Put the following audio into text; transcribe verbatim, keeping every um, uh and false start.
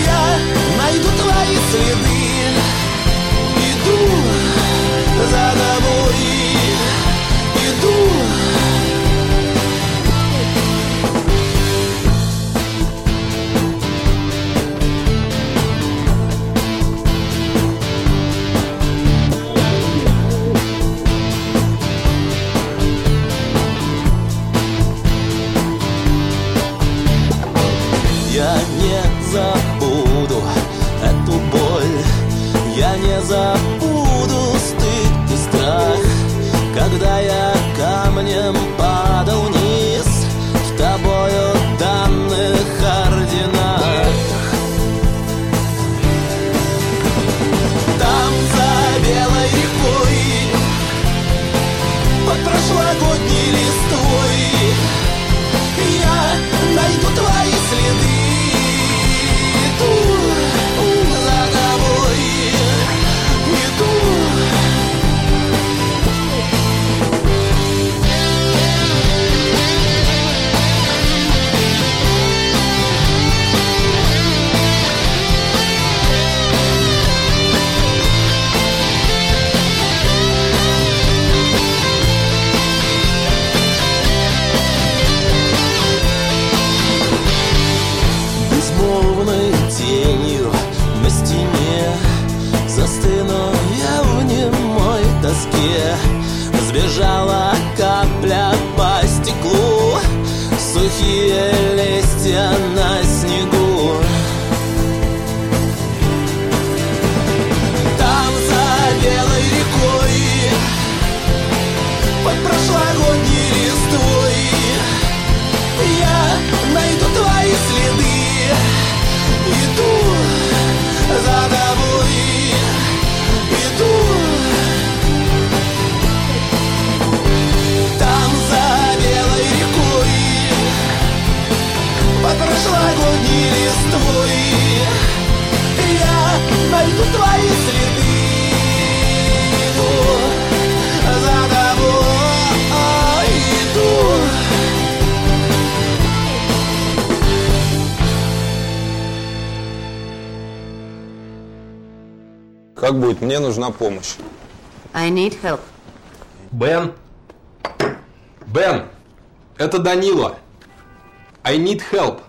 Я найду твои следы, иду за тобой, иду. Я не забуду эту боль, я не забуду стыд и страх, когда я камнем падал вниз в тобою данных координат. Там за белой рекой, под прошлогодней листвой, я найду твои следы. Безмолвной тенью на стене застыну я в немой тоске. Сбежала капля по стеклу, сухие листья на снегу. Там за белой рекой, под прошлогодней листвой, я найду твои следы. Иду за тобой, иду. Там за белой рекой, под прошлогодней листвой, я найду твои следы. Иду за тобой, иду. Как будет? Мне нужна помощь. I need help. Бен? Бен! Это Данила. I need help.